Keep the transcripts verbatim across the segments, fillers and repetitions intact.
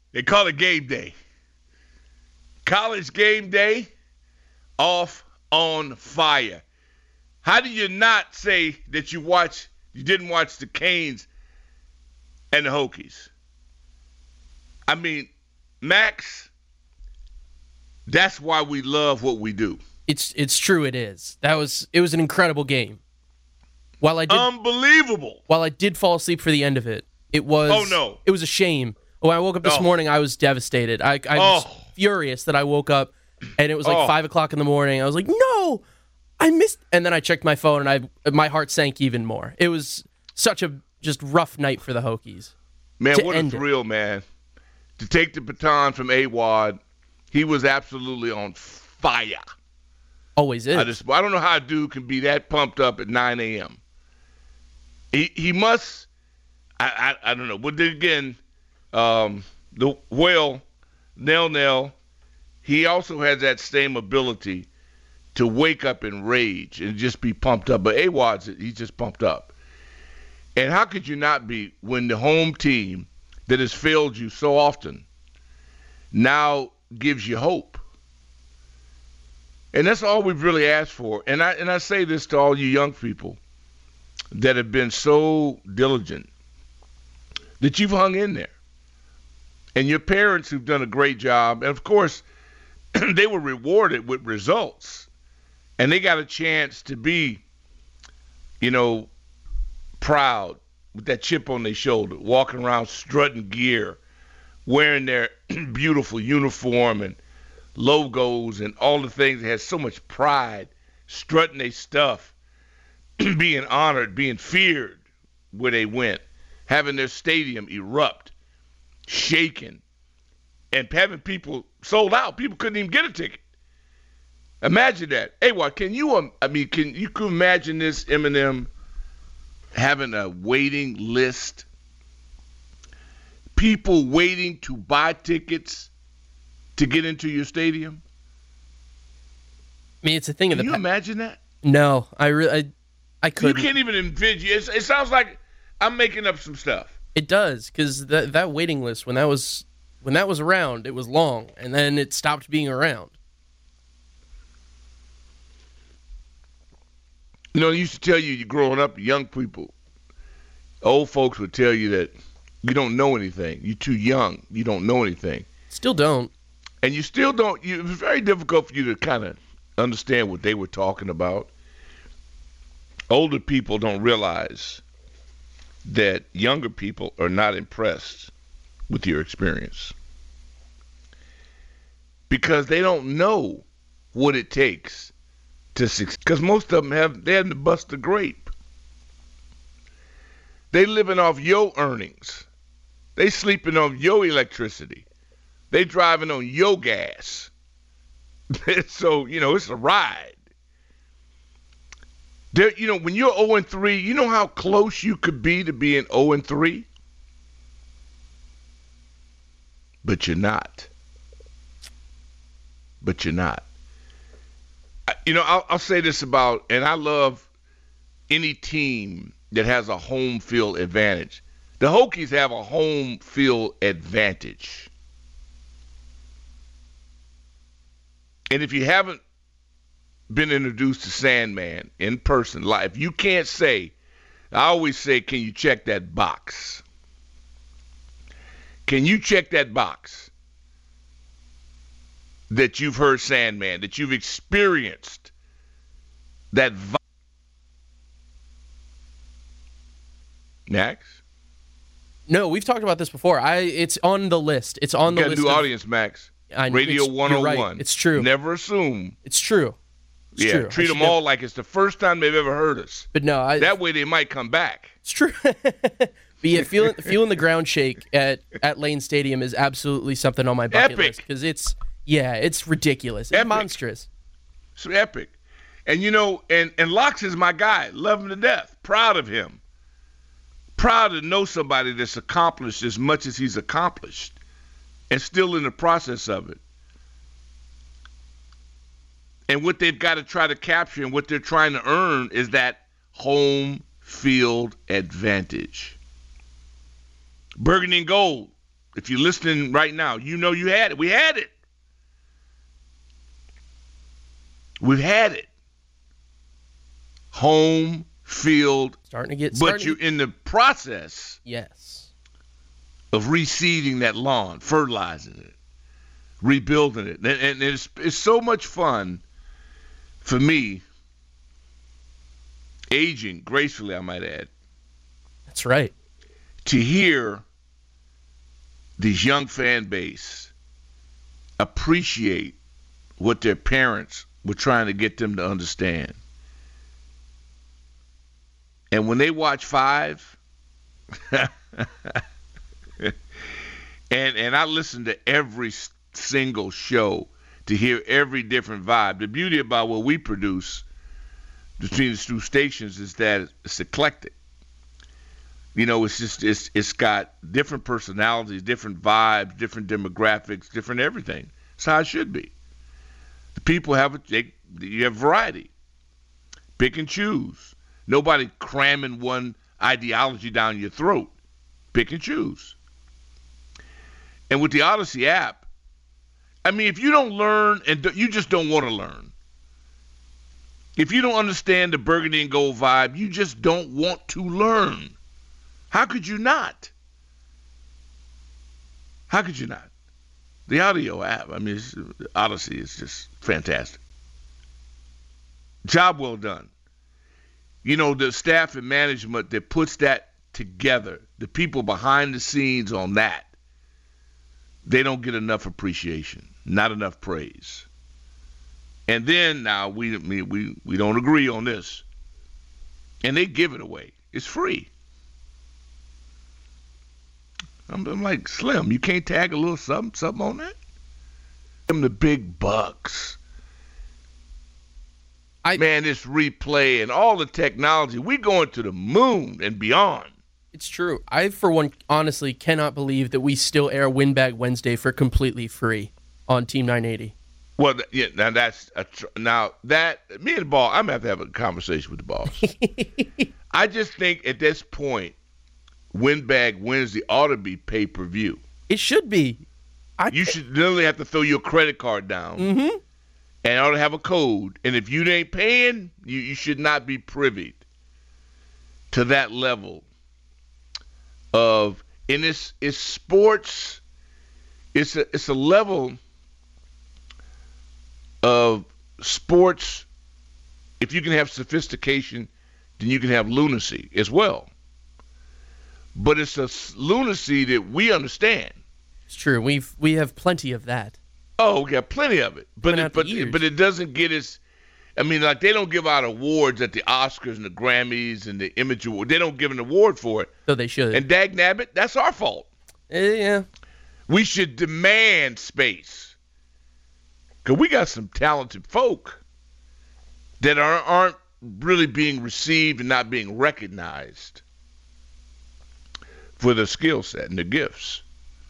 They call it game day. College game day, off on fire. How do you not say that you watch? You didn't watch the Canes and the Hokies? I mean, Max, that's why we love what we do. It's it's true. It is. That was it was an incredible game. While I did, unbelievable. While I did fall asleep for the end of it, it was. Oh no! It was a shame. When I woke up this oh. morning, I was devastated. I, I was oh. furious that I woke up and it was like oh. five o'clock in the morning. I was like, no, I missed. And then I checked my phone and I my heart sank even more. It was such a just rough night for the Hokies. Man, what a thrill, it. man! To take the baton from A-Wad, he was absolutely on fire. Always is. I, just, I don't know how a dude can be that pumped up at nine a.m. He he must. I I, I don't know. But then again, um, the well, Nell Nell, he also has that same ability to wake up in rage and just be pumped up. But A-Wad's, he's just pumped up. And how could you not be when the home team that has failed you so often now gives you hope? And that's all we've really asked for. And I and I say this to all you young people that have been so diligent, that you've hung in there. And your parents who've done a great job. And, of course, they were rewarded with results. And they got a chance to be, you know, proud with that chip on their shoulder, walking around strutting gear, wearing their beautiful uniform and logos and all the things that has so much pride, strutting their stuff, being honored, being feared where they went, having their stadium erupt, shaking, and having people sold out. People couldn't even get a ticket. Imagine that. Hey, what can you? Um, I mean, can you can imagine this Eminem having a waiting list, people waiting to buy tickets to get into your stadium? I mean, it's a thing Can of the you pa- imagine that? No, I really, I, I couldn't. You can't even envision. It, it sounds like I'm making up some stuff. It does, because that that waiting list when that was when that was around, it was long, and then it stopped being around. You know, they used to tell you, you're growing up, young people, old folks would tell you that you don't know anything. You're too young. You don't know anything. Still don't. And you still don't. You, it was very difficult for you to kind of understand what they were talking about. Older people don't realize that younger people are not impressed with your experience because they don't know what it takes to succeed. Because most of them have they haven't bust a grape. They living off your earnings. They sleeping on your electricity. They driving on your gas. So, you know, it's a ride. There, you know, when you're oh and three, you know how close you could be to being oh and three? But you're not. But you're not. I, you know, I'll, I'll say this about, and I love any team that has a home field advantage. The Hokies have a home field advantage. And if you haven't been introduced to Sandman in person, live, you can't say, I always say, can you check that box? Can you check that box that you've heard Sandman, that you've experienced that vibe? Max? No, we've talked about this before. I It's on the list. It's on the got list. a new of, audience, Max. I, Radio one oh one. You're right. It's true. Never assume. It's true. It's yeah, true. treat them all like it's the first time they've ever heard us. But no, I, that way they might come back. It's true. But yeah, feeling feeling the ground shake at, at Lane Stadium is absolutely something on my bucket epic. list because it's yeah, it's ridiculous. It's epic. monstrous. It's epic. And you know, and and Locks is my guy. Love him to death. Proud of him. Proud to know somebody that's accomplished as much as he's accomplished and still in the process of it. And what they've got to try to capture and what they're trying to earn is that home field advantage. Burgundy and Gold if you're listening right now, you know you had it. We had it. We've had it. Home field. Starting to get But starting you're to get, in the process yes. of reseeding that lawn, fertilizing it, rebuilding it. And, and it's, it's so much fun for me, aging gracefully, I might add. That's right. To hear these young fan base appreciate what their parents were trying to get them to understand. And when they watch Five, and and I listen to every single show to hear every different vibe. The beauty about what we produce between the two stations is that it's eclectic. You know, it's just it's it's got different personalities, different vibes, different demographics, different everything. It's how it should be. The people have a they, you have variety. Pick and choose. Nobody cramming one ideology down your throat. Pick and choose. And with the Odyssey app, I mean, if you don't learn and you just don't want to learn, if you don't understand the burgundy and gold vibe, you just don't want to learn. How could you not? How could you not? The audio app, I mean, it's, Odyssey is just fantastic. Job well done. You know, the staff and management that puts that together, the people behind the scenes on that, they don't get enough appreciation, not enough praise. And then now we we we don't agree on this, and they give it away. It's free. I'm, I'm like, Slim, you can't tag a little something something on that? Them the big bucks. I, Man, this replay and all the technology, we going to the moon and beyond. It's true. I, for one, honestly cannot believe that we still air Windbag Wednesday for completely free on Team nine eighty. Well, yeah, now that's a tr- now that me and the ball, I'm gonna have to have a conversation with the boss. I just think at this point, Windbag Wednesday ought to be pay per view. It should be. I you should literally have to throw your credit card down. Mm-hmm. And ought to have a code. And if you ain't paying, you, you should not be privy to that level of, and it's, it's sports, it's a, it's a level of sports. If you can have sophistication, then you can have lunacy as well. But it's a lunacy that we understand. It's true. We've, we have plenty of that. Oh, we got plenty of it, but it, but years. but it doesn't get us. I mean, like they don't give out awards at the Oscars and the Grammys and the Image Award. They don't give an award for it. So they should. And dag nabbit, that's our fault. Uh, yeah. We should demand space because we got some talented folk that are, aren't really being received and not being recognized for their skill set and their gifts.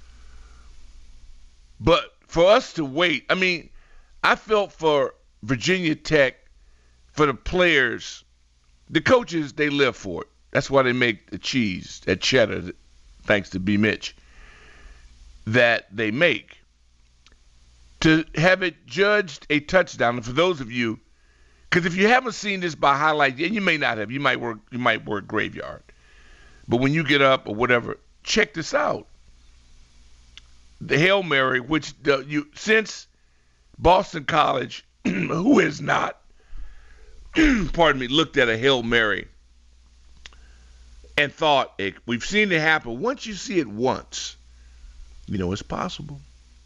But for us to wait, I mean, I felt for Virginia Tech, for the players, the coaches, they live for it. That's why they make the cheese, that cheddar, thanks to B. Mitch, that they make. To have it judged a touchdown, and for those of you, because if you haven't seen this by highlight, and you may not have, you might work, you might work graveyard, but when you get up or whatever, check this out. The Hail Mary, which the, you since Boston College, who has not, pardon me, looked at a Hail Mary and thought, hey, we've seen it happen. Once you see it once, you know it's possible.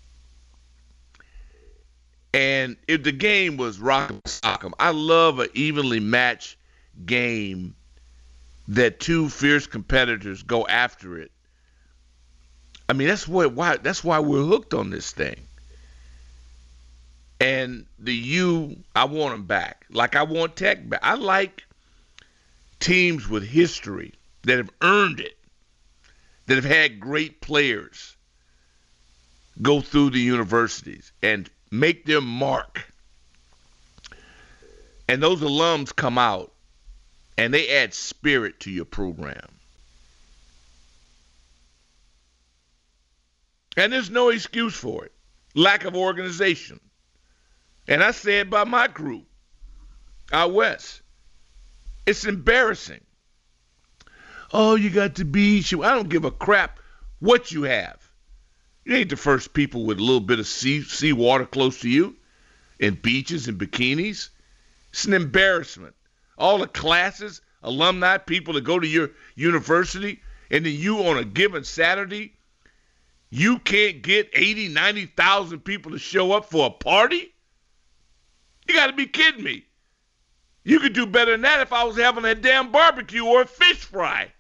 And if the game was rock'em sock'em, I love an evenly matched game that two fierce competitors go after it. I mean, that's what why that's why we're hooked on this thing. And the U, I want them back. Like I want Tech back. I like teams with history that have earned it, that have had great players go through the universities and make their mark. And those alums come out and they add spirit to your program. And there's no excuse for it. Lack of organization. And I say it by my group out west. It's embarrassing. Oh, you got the beach. I don't give a crap what you have. You ain't the first people with a little bit of sea, sea water close to you, and beaches and bikinis. It's an embarrassment. All the classes, alumni, people that go to your university, and then you on a given Saturday, you can't get eighty, ninety thousand people to show up for a party? You got to be kidding me. You could do better than that if I was having a damn barbecue or a fish fry.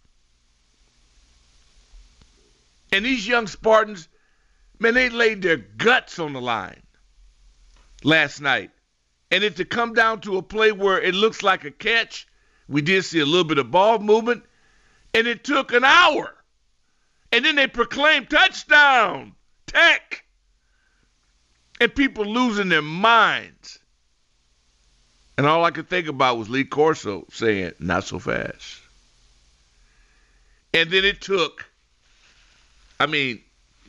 And these young Spartans, man, they laid their guts on the line last night. And if to come down to a play where it looks like a catch, we did see a little bit of ball movement, and it took an hour. And then they proclaimed touchdown, Tech. And people losing their minds. And all I could think about was Lee Corso saying, not so fast. And then it took, I mean,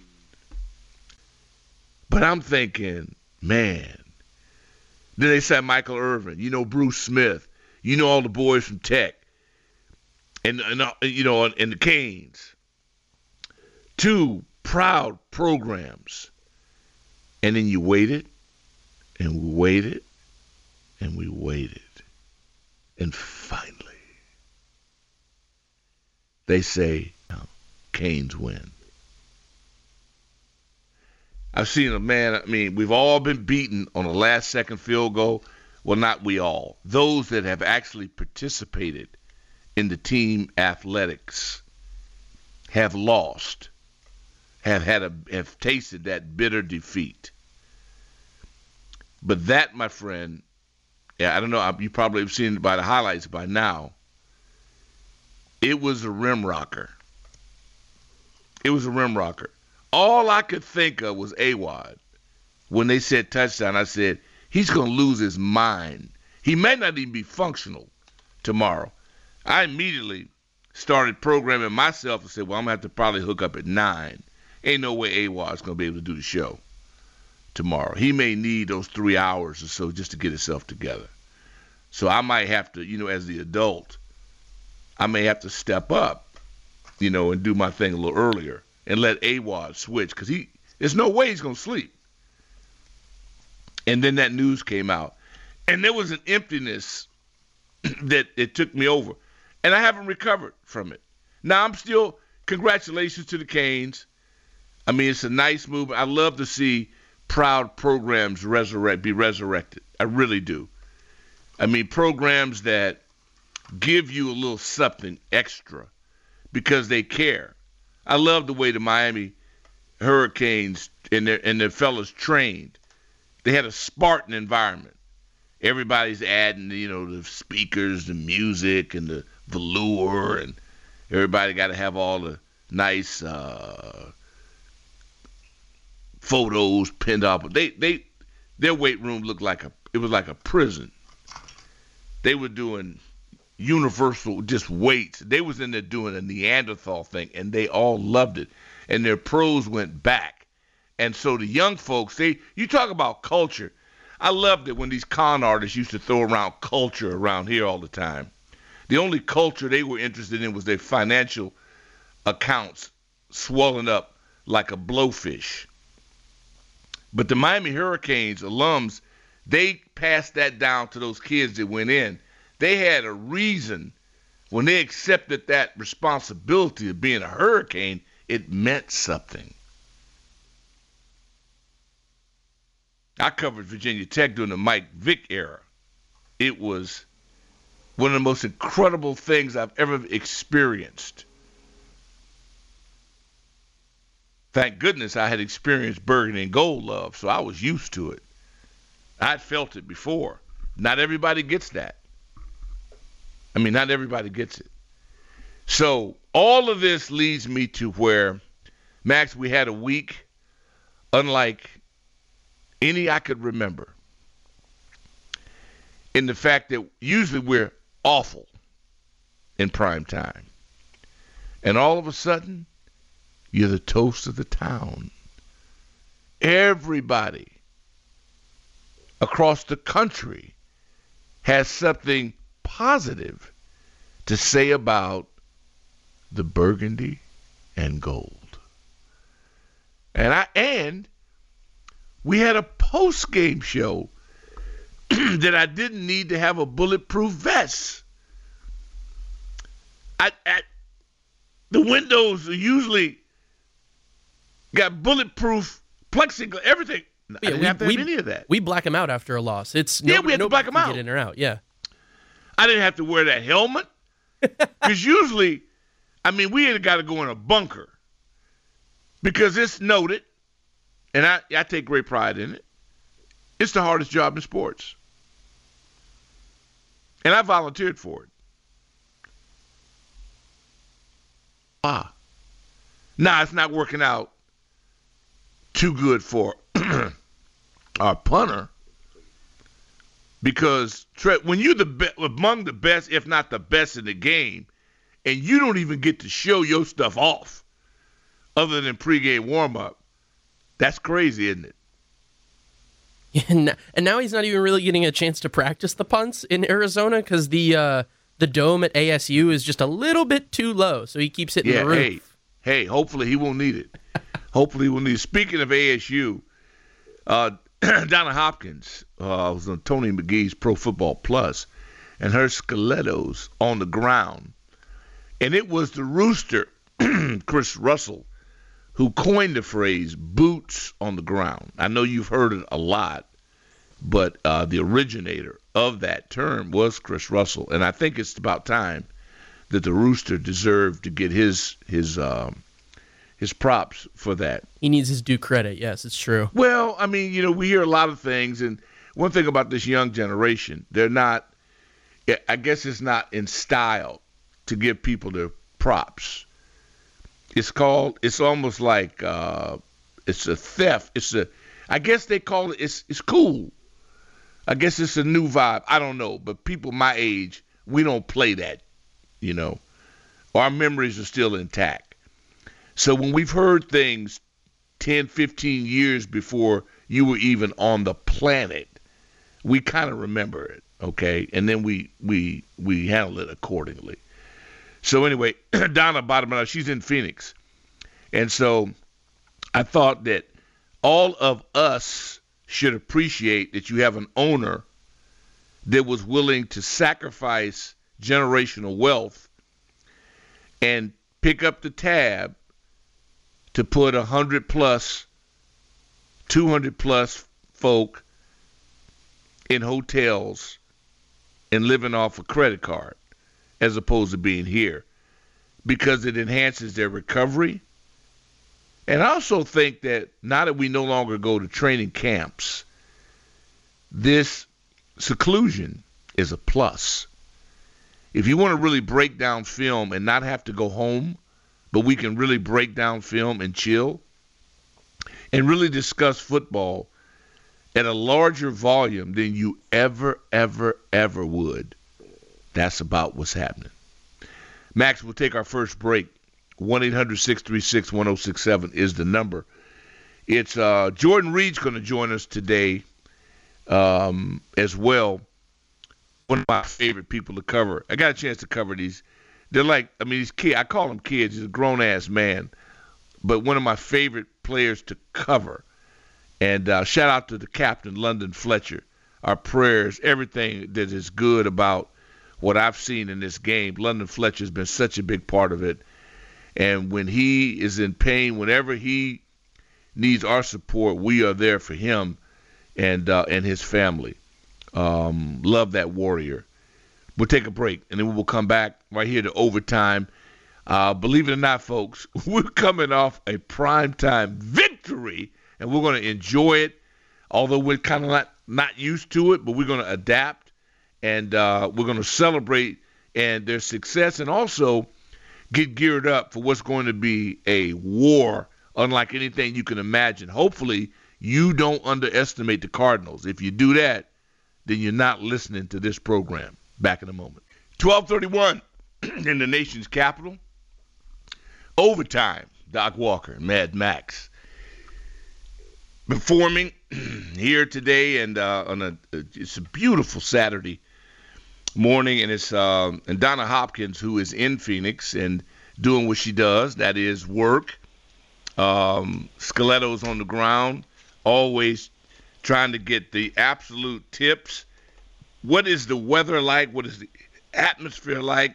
but I'm thinking, man, then they said Michael Irvin, you know, Bruce Smith, you know, all the boys from Tech, and, and uh, you know, and the Canes. Two proud programs. And then you waited, and we waited, and we waited. And finally, they say, Canes win. I've seen a man, I mean, we've all been beaten on a last second field goal. Well, not we all. Those that have actually participated in the team athletics have lost, have had a, have tasted that bitter defeat. But that, my friend, yeah, I don't know, you probably have seen it by the highlights by now. It was a rim rocker. It was a rim rocker. All I could think of was Awad. When they said touchdown, I said, he's going to lose his mind. He may not even be functional tomorrow. I immediately started programming myself and said, well, I'm going to have to probably hook up at nine. Ain't no way Awad's going to be able to do the show tomorrow. He may need those three hours or so just to get himself together. So I might have to, you know, as the adult, I may have to step up, you know, and do my thing a little earlier and let Awad switch, because he there's no way he's going to sleep. And then that news came out. And there was an emptiness that it took me over. And I haven't recovered from it. Now I'm still, congratulations to the Canes. I mean, it's a nice move. I love to see proud programs resurrect, be resurrected. I really do. I mean, programs that give you a little something extra because they care. I love the way the Miami Hurricanes and their, and their fellas trained. They had a Spartan environment. Everybody's adding, you know, the speakers, the music, and the velour, and everybody got to have all the nice uh, photos pinned up. They, they, their weight room looked like a, it was like a prison. They were doing universal just weights. They was in there doing a Neanderthal thing, and they all loved it. And their pros went back. And so the young folks, they you talk about culture. I loved it when these con artists used to throw around culture around here all the time. The only culture they were interested in was their financial accounts swelling up like a blowfish. But the Miami Hurricanes alums, they passed that down to those kids that went in. They had a reason when they accepted that responsibility of being a Hurricane, it meant something. I covered Virginia Tech during the Mike Vick era. It was one of the most incredible things I've ever experienced. Thank goodness I had experienced Burgundy and Gold love, so I was used to it. I'd felt it before. Not everybody gets that. I mean, not everybody gets it. So all of this leads me to where, Max, we had a week unlike any I could remember, in the fact that usually we're awful in prime time. And all of a sudden, You're the toast of the town. Everybody across the country has something positive to say about the burgundy and gold. And I and we had a post-game show that I didn't need to have a bulletproof vest. I, I the windows are usually got bulletproof plexiglass, everything. I Yeah, didn't we, have to we, have any of that. We black them out after a loss. It's Yeah, nobody, we had to nobody black 'em can out. Get in or out. Yeah. I didn't have to wear that helmet because usually, I mean, we had got to go in a bunker because it's noted, and I, I take great pride in it. It's the hardest job in sports, and I volunteered for it. Ah, now it's not working out too good for our punter. Because Tre- when you're the be- among the best, if not the best in the game, and you don't even get to show your stuff off other than pregame warm-up, that's crazy, isn't it? And and now he's not even really getting a chance to practice the punts in Arizona because the uh, the dome at A S U is just a little bit too low, so he keeps hitting Yeah, the roof. hey, hey, hopefully he won't need it. Hopefully he won't need it. Speaking of A S U, uh, Donna Hopkins uh, was on Tony McGee's Pro Football Plus, and her stilettos on the ground. And it was the rooster, Chris Russell, who coined the phrase boots on the ground. I know you've heard it a lot, but uh, the originator of that term was Chris Russell. And I think it's about time that the rooster deserved to get his his um, his props for that. He needs his due credit. Yes, it's true. Well, I mean, you know, we hear a lot of things, and one thing about this young generation, they're not, I guess it's not in style to give people their props. It's called, it's almost like, uh, it's a theft. It's a, I guess they call it, it's, it's cool. I guess it's a new vibe. I don't know, but people my age, we don't play that, you know. Our memories are still intact. So when we've heard things ten, fifteen years before you were even on the planet, we kind of remember it, okay? And then we we we handle it accordingly. So anyway, Donna, bottom line, she's in Phoenix. And so I thought that all of us should appreciate that you have an owner that was willing to sacrifice generational wealth and pick up the tab to put one hundred plus, two hundred plus folk in hotels and living off a credit card as opposed to being here because it enhances their recovery. And I also think that now that we no longer go to training camps, this seclusion is a plus. If you want to really break down film and not have to go home, but we can really break down film and chill and really discuss football at a larger volume than you ever, ever, ever would, that's about what's happening. Max, we'll take our first break. one eight hundred six three six one oh six seven is the number. It's uh, Jordan Reed's going to join us today um, as well. One of my favorite people to cover. I got a chance to cover these. They're like, I mean, these kids, I call him kids. He's a grown-ass man. But one of my favorite players to cover. And uh, shout out to the captain, London Fletcher. Our prayers, everything that is good about what I've seen in this game. London Fletcher has been such a big part of it. And when he is in pain, whenever he needs our support, we are there for him and uh, and his family. Um, love that warrior. We'll take a break, and then we will come back right here to overtime. Uh, believe it or not, folks, we're coming off a primetime victory, and we're going to enjoy it, although we're kind of not, not used to it, but we're going to adapt, and uh, we're going to celebrate and their success and also get geared up for what's going to be a war unlike anything you can imagine. Hopefully, you don't underestimate the Cardinals. If you do that, then you're not listening to this program. Back in a moment. twelve thirty-one in the nation's capital. Overtime Doc Walker, Mad Max, performing here today, and uh, on a it's a beautiful Saturday morning, and it's uh, and Donna Hopkins, who is in Phoenix and doing what she does, that is work. Um, Stilettos on the ground, always trying to get the absolute tips. What is the weather like? What is the atmosphere like?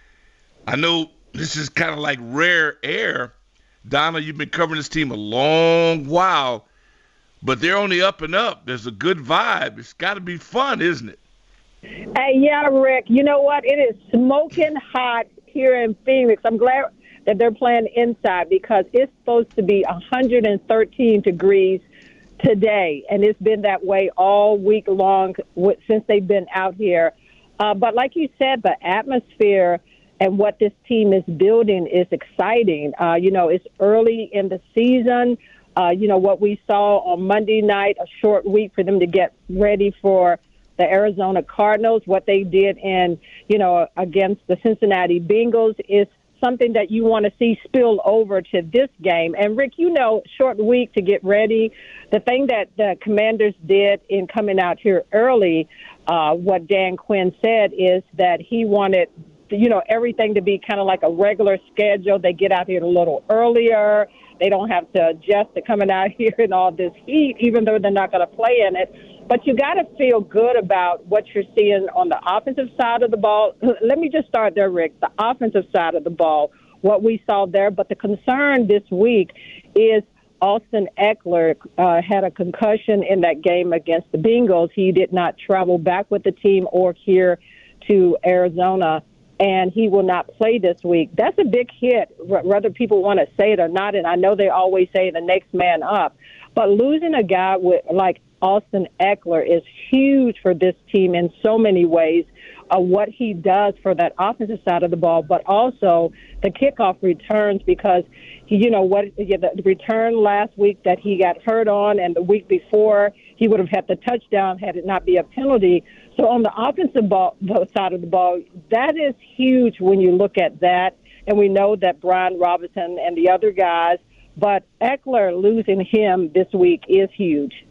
I know this is kind of like rare air. Donna, you've been covering this team a long while, but they're on the up and up. There's a good vibe. It's got to be fun, isn't it? Hey, yeah, Rick. You know what? It is smoking hot here in Phoenix. I'm glad that they're playing inside because it's supposed to be one hundred thirteen degrees today, and it's been that way all week long since they've been out here. Uh, but like you said, the atmosphere and what this team is building is exciting. Uh, you know, it's early in the season. Uh, you know, what we saw on Monday night, a short week for them to get ready for the Arizona Cardinals, what they did in, you know, against the Cincinnati Bengals is something that you want to see spill over to this game. And, Rick, you know, short week to get ready. The thing that the Commanders did in coming out here early, uh, what Dan Quinn said is that he wanted, you know, everything to be kind of like a regular schedule. They get out here a little earlier. They don't have to adjust to coming out here in all this heat, even though they're not going to play in it. But you got to feel good about what you're seeing on the offensive side of the ball. Let me just start there, Rick. The offensive side of the ball, what we saw there. But the concern this week is Austin Ekeler uh, had a concussion in that game against the Bengals. He did not travel back with the team or here to Arizona, and he will not play this week. That's a big hit, whether people want to say it or not. And I know they always say the next man up. But losing a guy with like Austin Ekeler is huge for this team in so many ways, uh, what he does for that offensive side of the ball, but also the kickoff returns because, he, you know, what yeah, the return last week that he got hurt on and the week before he would have had the touchdown had it not be a penalty. So on the offensive ball, side of the ball, that is huge when you look at that. And we know that Brian Robinson and the other guys, but Ekeler losing him this week is huge.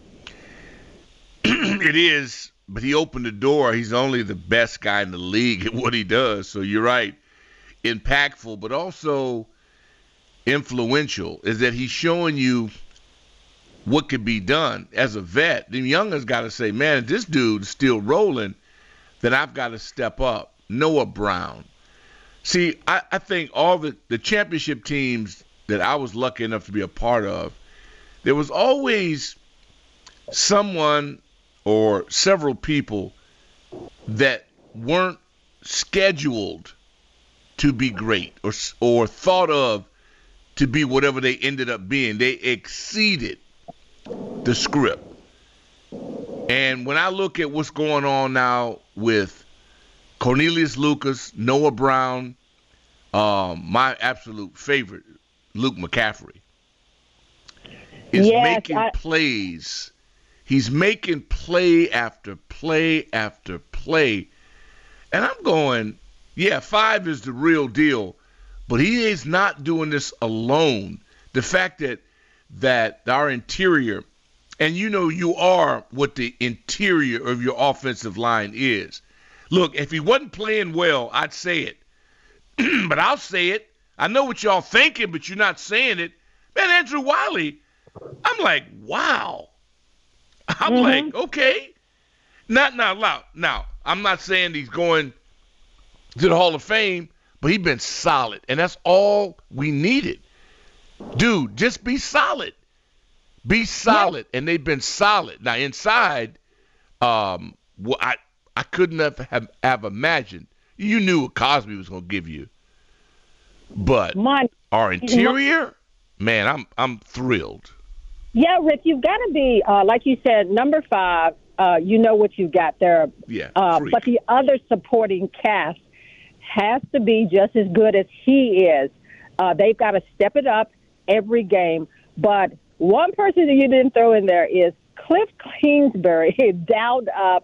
It is, but he opened the door. He's only the best guy in the league at what he does. So you're right. Impactful, but also influential is that he's showing you what could be done as a vet. The youngers got to say, man, if this dude's still rolling, then I've got to step up. Noah Brown. See, I, I think all the, the championship teams that I was lucky enough to be a part of, there was always someone or several people that weren't scheduled to be great or or thought of to be whatever they ended up being. They exceeded the script. And when I look at what's going on now with Cornelius Lucas, Noah Brown, um, my absolute favorite, Luke McCaffrey, is yes, making I- plays. He's making play after play after play. And I'm going, yeah, five is the real deal, but he is not doing this alone. The fact that that our interior, and you know you are what the interior of your offensive line is. Look, if he wasn't playing well, I'd say it. But I'll say it. I know what y'all thinking, but you're not saying it. Man, Andrew Wiley, I'm like, wow. I'm mm-hmm. like, okay. Not now, now, now, I'm not saying he's going to the Hall of Fame, but he's been solid, and that's all we needed. Dude, just be solid. Be solid, yeah. And they've been solid. Now, inside, um, well, I I couldn't have, have, have imagined. You knew what Cosby was going to give you. But My, our interior, man, I'm I'm thrilled. Yeah, Rick, you've got to be, uh, like you said, number five. Uh, you know what you've got there. Yeah, uh, but the other supporting cast has to be just as good as he is. Uh, they've got to step it up every game. But one person that you didn't throw in there is Cliff Kingsbury, dialed up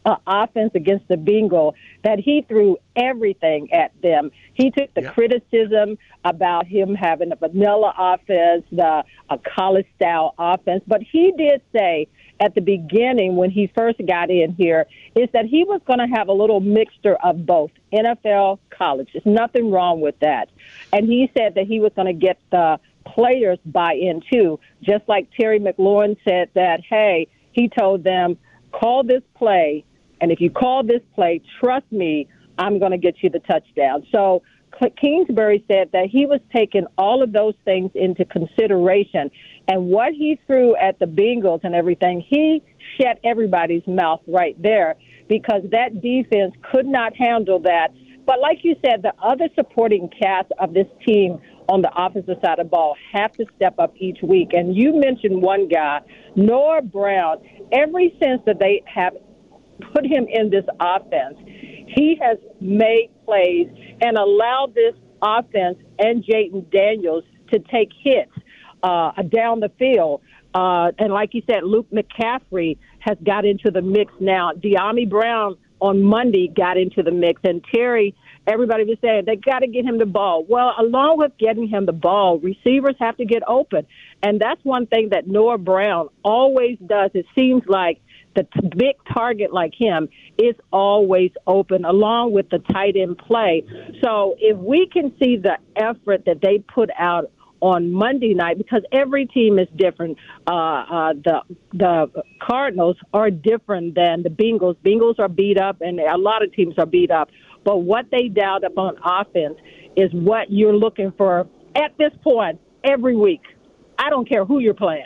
uh, offense against the Bengals that he threw everything at them. He took the yeah. criticism about him having a vanilla offense, the, a college-style offense, but he did say at the beginning when he first got in here is that he was going to have a little mixture of both, N F L, college. There's nothing wrong with that. And he said that he was going to get the players buy-in too, just like Terry McLaurin said that, hey, he told them, call this play, and if you call this play, trust me, I'm going to get you the touchdown. So Kingsbury said that he was taking all of those things into consideration. And what he threw at the Bengals and everything, he shut everybody's mouth right there because that defense could not handle that. But like you said, the other supporting cast of this team on the offensive side of the ball have to step up each week. And you mentioned one guy, Noah Brown. Ever since that they have put him in this offense, he has made plays and allowed this offense and Jayden Daniels to take hits uh, down the field. Uh, and like you said, Luke McCaffrey has got into the mix now. De'Ami Brown on Monday got into the mix. And Terry, everybody was saying they got to get him the ball. Well, along with getting him the ball, receivers have to get open. And that's one thing that Noah Brown always does. It seems like the t- big target like him is always open, along with the tight end play. So if we can see the effort that they put out on Monday night, because every team is different. Uh, uh, the the Cardinals are different than the Bengals. Bengals are beat up, and a lot of teams are beat up. But what they dialed up on offense is what you're looking for at this point every week. I don't care who you're playing.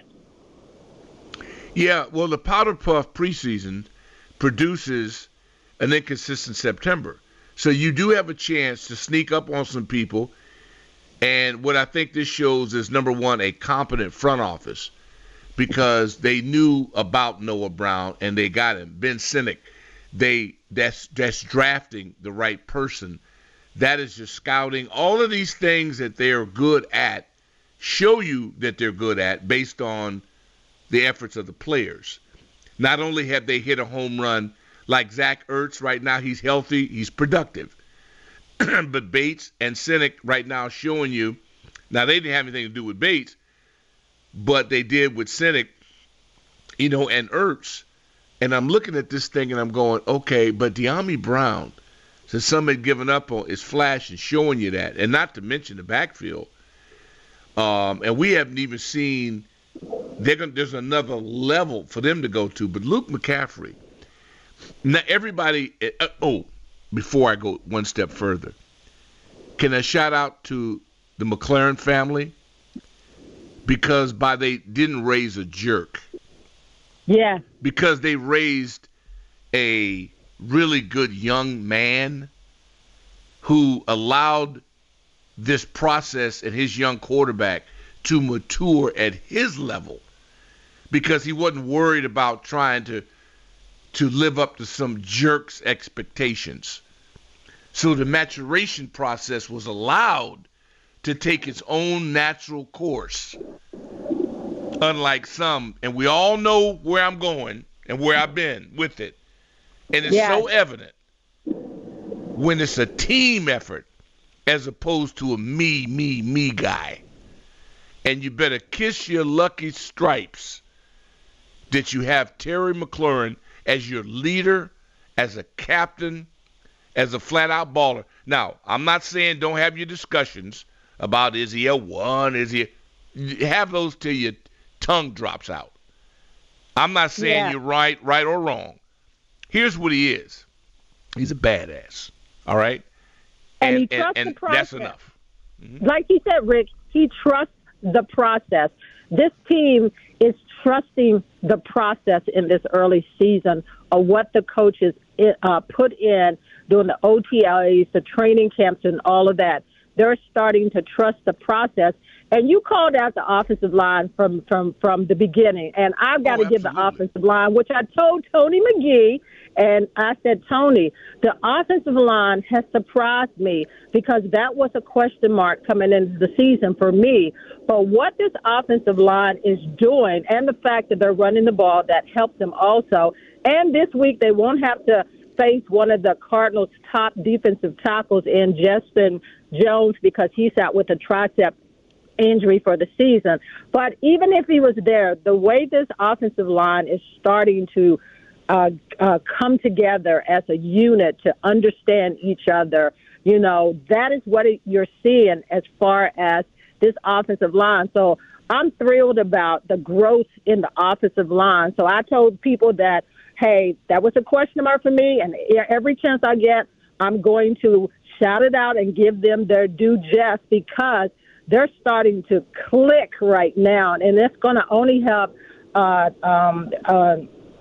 Yeah, well, the Powder Puff preseason produces an inconsistent September. So you do have a chance to sneak up on some people. And what I think this shows is, number one, a competent front office because they knew about Noah Brown and they got him. Ben Sinek, they that's that's drafting the right person. That is just scouting. All of these things that they are good at show you that they're good at based on the efforts of the players. Not only have they hit a home run like Zach Ertz right now, he's healthy, he's productive. But Bates and Sinek right now showing you, now they didn't have anything to do with Bates, but they did with Sinek, you know, and Ertz. And I'm looking at this thing and I'm going, okay, but De'Ami Brown, since some had given up on, is flashing, showing you that. And not to mention the backfield. Um, and we haven't even seen, they're gonna, there's another level for them to go to. But Luke McCaffrey, now everybody, uh, oh, before I go one step further, can I shout out to the McLaren family? Because by they didn't raise a jerk. Yeah. Because they raised a really good young man who allowed this process and his young quarterback to mature at his level because he wasn't worried about trying to to live up to some jerk's expectations. So the maturation process was allowed to take its own natural course. Unlike some, and we all know where I'm going and where I've been with it. And it's yeah. so evident when it's a team effort as opposed to a me, me, me guy. And you better kiss your lucky stripes that you have Terry McLaurin as your leader, as a captain, as a flat-out baller. Now, I'm not saying don't have your discussions about is he a one, is he a, have those till your tongue drops out. I'm not saying yeah. you're right, right or wrong. Here's what he is. He's a badass, all right? And, and he trusts and, the and process. that's enough. Mm-hmm. Like you said, Rick, he trusts the process. This team is trusting the process in this early season of what the coaches uh, put in during the O T As, the training camps, and all of that. They're starting to trust the process. And you called out the offensive line from, from, from the beginning. And I've got oh, to give the offensive line, which I told Tony McGee, and I said, Tony, the offensive line has surprised me because that was a question mark coming into the season for me. But what this offensive line is doing and the fact that they're running the ball, that helps them also. And this week they won't have to face one of the Cardinals' top defensive tackles in Justin Jones because he's out with a tricep injury for the season. But even if he was there, the way this offensive line is starting to uh, uh, come together as a unit to understand each other, you know, that is what it, you're seeing as far as this offensive line. So I'm thrilled about the growth in the offensive line. So I told people that, hey, that was a question mark for me, and every chance I get, I'm going to shout it out and give them their due just because they're starting to click right now, and it's going to only help uh, um, uh,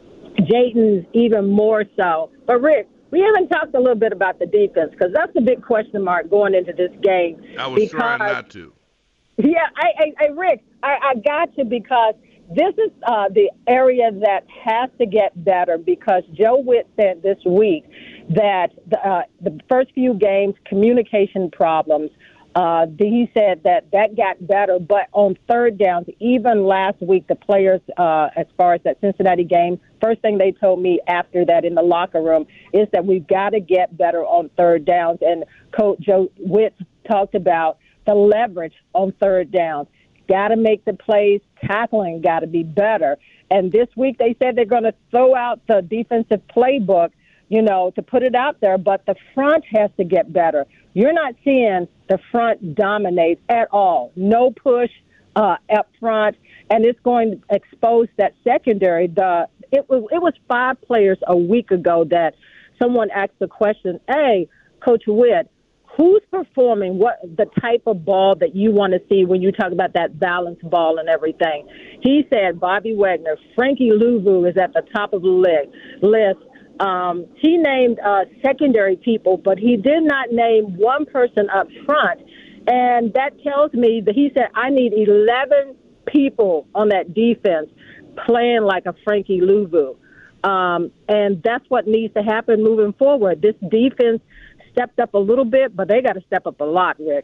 Jayden even more so. But, Rick, we haven't talked a little bit about the defense because that's a big question mark going into this game. I was because, trying not to. Yeah, I, I, I Rick, I, I got to because this is uh, the area that has to get better because Joe Witt said this week that the, uh, the first few games, communication problems, Uh, he said that that got better, but on third downs, even last week, the players, uh, as far as that Cincinnati game, first thing they told me after that in the locker room is that we've got to get better on third downs. And Coach Joe Witt talked about the leverage on third downs. Got to make the plays, tackling got to be better. And this week they said they're going to throw out the defensive playbook, you know, to put it out there, but the front has to get better. You're not seeing the front dominate at all. No push uh, up front, and it's going to expose that secondary. The it was it was five players a week ago that someone asked the question, hey, Coach Witt, who's performing what the type of ball that you want to see when you talk about that balanced ball and everything? He said Bobby Wagner, Frankie Louvu is at the top of the li- list. Um, he named uh, secondary people, but he did not name one person up front. And that tells me that he said, I need eleven people on that defense playing like a Frankie Louvu. Um, and that's what needs to happen moving forward. This defense stepped up a little bit, but they got to step up a lot, Rick.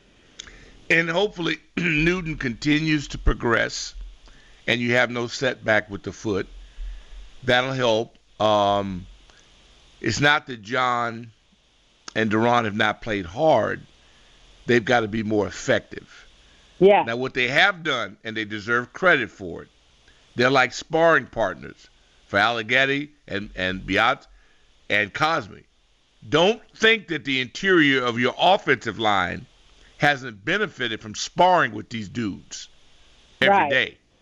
And hopefully Newton continues to progress and you have no setback with the foot. That'll help. Um, it's not that John and Deron have not played hard. They've got to be more effective. Yeah. Now, what they have done, and they deserve credit for it, they're like sparring partners for Allegretti and, and Biat and Cosme. Don't think that the interior of your offensive line hasn't benefited from sparring with these dudes every right.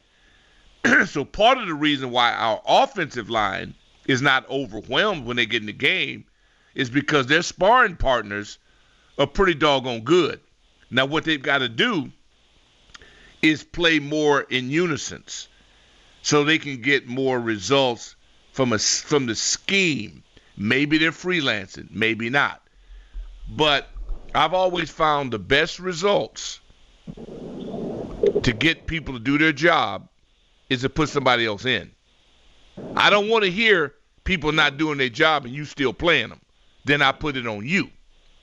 day. So part of the reason why our offensive line is not overwhelmed when they get in the game is because their sparring partners are pretty doggone good. Now, what they've got to do is play more in unison so they can get more results from a, from the scheme. Maybe they're freelancing, maybe not. But I've always found the best results to get people to do their job is to put somebody else in. I don't want to hear people not doing their job and you still playing them. Then I put it on you.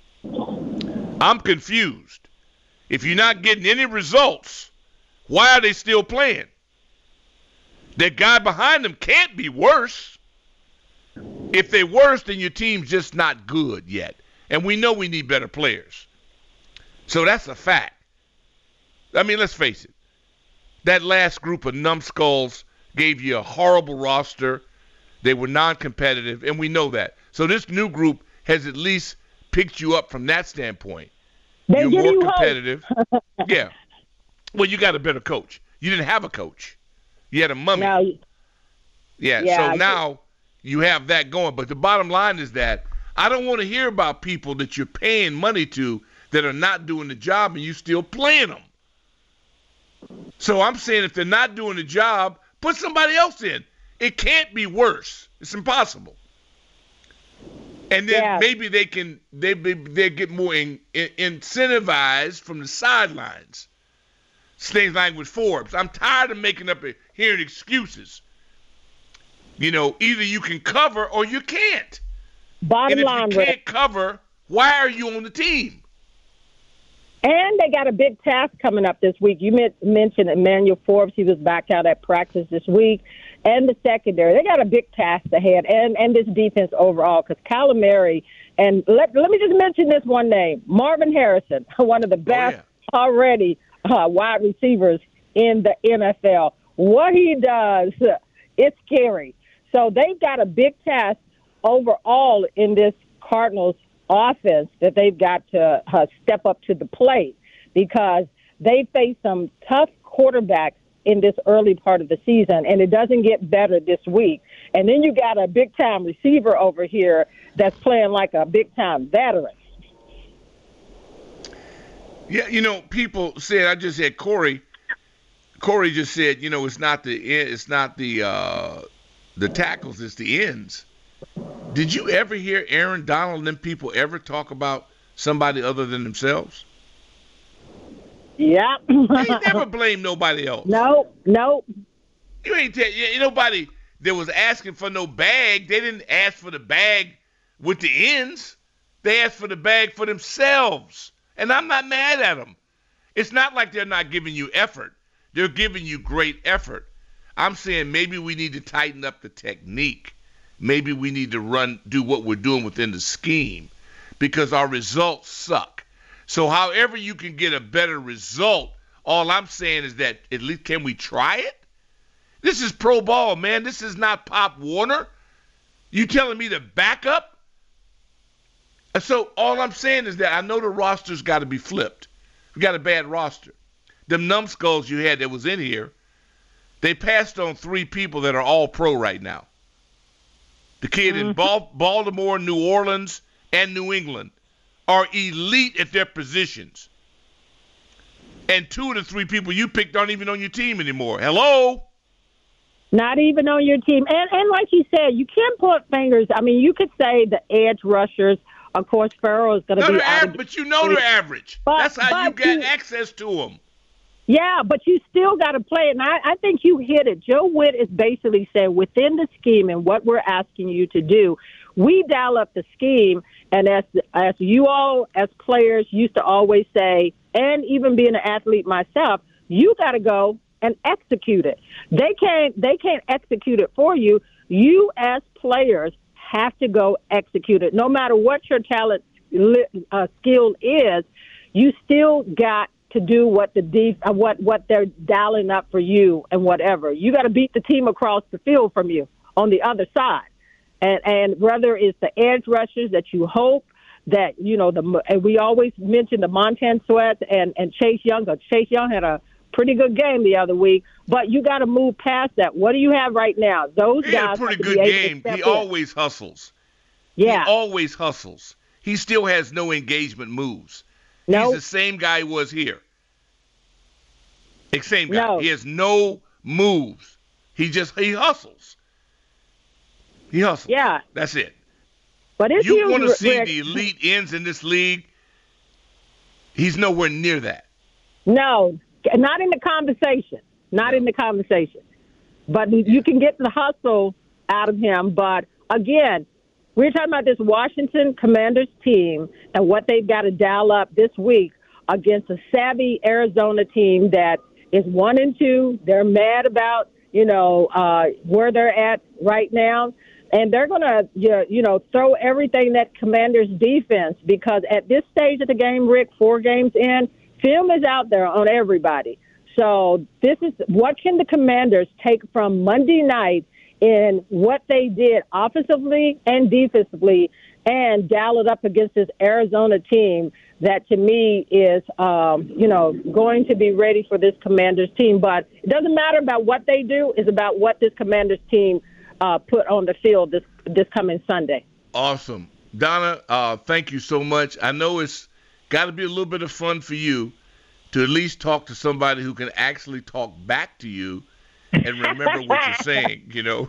I'm confused. If you're not getting any results, why are they still playing? That guy behind them can't be worse. If they're worse, then your team's just not good yet. And we know we need better players. So that's a fact. I mean, let's face it. That last group of numbskulls gave you a horrible roster. They were non-competitive, and we know that. So this new group has at least picked you up from that standpoint. They You're give more you competitive. Yeah. Well, you got a better coach. You didn't have a coach. You had a mummy. Now, yeah, yeah, so I now you have that going. But the bottom line is that I don't want to hear about people that you're paying money to that are not doing the job and you still playing them. So I'm saying if they're not doing the job, put somebody else in. It can't be worse. It's impossible. And then yeah. maybe they can they they get more in, in, incentivized from the sidelines. Things like with Forbes. I'm tired of making up a, hearing excuses. You know, either you can cover or you can't. Bottom and if line, you can't Rick. cover, why are you on the team? And they got a big task coming up this week. You mentioned Emmanuel Forbes. He was back out at practice this week. And the secondary. They got a big task ahead. And, and this defense overall, because Kyler Murray, and let, let me just mention this one name, Marvin Harrison, one of the best oh, yeah. already uh, wide receivers in the N F L. What he does, it's scary. So they've got a big task overall in this Cardinals offense that they've got to uh, step up to the plate, because they face some tough quarterbacks in this early part of the season, and it doesn't get better this week. And then you got a big-time receiver over here that's playing like a big-time veteran. Yeah, you know, people said, I just said Corey, Corey just said, you know, it's not the it's not the uh, the tackles, it's the ends. Did you ever hear Aaron Donald and them people ever talk about somebody other than themselves? Yeah. They never blame nobody else. No, no. You ain't tell you, nobody that was asking for no bag. They didn't ask for the bag with the ends. They asked for the bag for themselves. And I'm not mad at them. It's not like they're not giving you effort. They're giving you great effort. I'm saying maybe we need to tighten up the technique. Maybe we need to run, do what we're doing within the scheme, because our results suck. So however you can get a better result, all I'm saying is that at least can we try it? This is pro ball, man. This is not Pop Warner. You telling me to back up? And so all I'm saying is that I know the roster's got to be flipped. We got a bad roster. Them numbskulls you had that was in here, they passed on three people that are all pro right now. The kid mm-hmm. in Bal- Baltimore, New Orleans, and New England are elite at their positions. And two of the three people you picked aren't even on your team anymore. Hello? Not even on your team. And and like you said, you can't put fingers. I mean, you could say the edge rushers. Of course, Farrell is going to no, be out. Av- but you know they're average. But, That's how you get you, access to them. Yeah, but you still got to play it. And I, I think you hit it. Joe Witt is basically saying within the scheme and what we're asking you to do, we dial up the scheme. And as as you all, as players, used to always say, and even being an athlete myself, you got to go and execute it. They can't, they can't execute it for you. You as players have to go execute it. No matter what your talent uh, skill is, you still got to do what the def- uh, what what they're dialing up for you and whatever. You got to beat the team across the field from you on the other side. And and whether it's the edge rushers that you hope that, you know, the and we always mention the Montez Sweat and, and Chase Young. Chase Young had a pretty good game the other week, but you got to move past that. What do you have right now? Those he guys had a pretty have good to game. He in. always hustles. Yeah. He always hustles. He still has no engagement moves. No. He's the same guy he was here. The same guy. No. He has no moves. He just, he hustles. He hustles. Yeah. That's it. But if you, you want to see Rick, the elite ends in this league, he's nowhere near that. No, not in the conversation. Not in the conversation. But you can get the hustle out of him. But, again, we're talking about this Washington Commanders team and what they've got to dial up this week against a savvy Arizona team that is one and two. They're mad about, you know, uh, where they're at right now. And they're going to, you know, throw everything that Commanders defense, because at this stage of the game, Rick, four games in, film is out there on everybody. So this is what can the Commanders take from Monday night in what they did offensively and defensively and dial it up against this Arizona team that to me is, um, you know, going to be ready for this Commanders team. But it doesn't matter about what they do. It's about what this Commanders team uh, put on the field this this coming Sunday. Awesome. Donna, uh, thank you so much. I know it's got to be a little bit of fun for you to at least talk to somebody who can actually talk back to you and remember what you're saying, you know.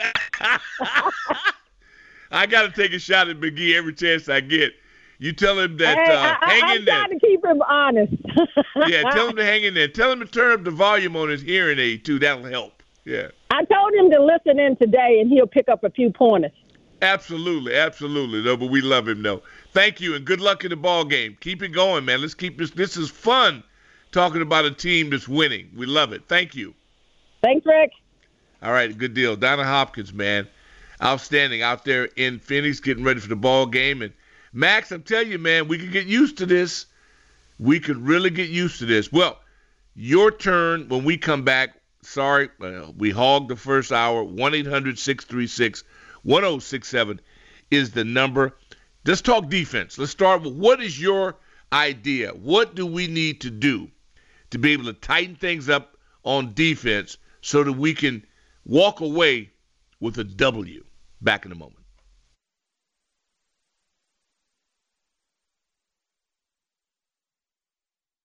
I got to take a shot at McGee every chance I get. You tell him that hey, uh, I, hang I, in there. I'm trying to keep him honest. Yeah, tell him to hang in there. Tell him to turn up the volume on his hearing aid, too. That'll help. Yeah. I told him to listen in today, and he'll pick up a few pointers. Absolutely, absolutely. No, but we love him, though. Thank you, and good luck in the ball game. Keep it going, man. Let's keep this. This is fun talking about a team that's winning. We love it. Thank you. Thanks, Rick. All right, good deal. Donna Hopkins, man, outstanding out there in Phoenix, getting ready for the ball game. And Max, I'm telling you, man, we could get used to this. We could really get used to this. Well, your turn when we come back. Sorry, uh, we hogged the first hour. one eight hundred six three six one oh six seven is the number. Let's talk defense. Let's start with what is your idea? What do we need to do to be able to tighten things up on defense so that we can walk away with a W? Back in a moment.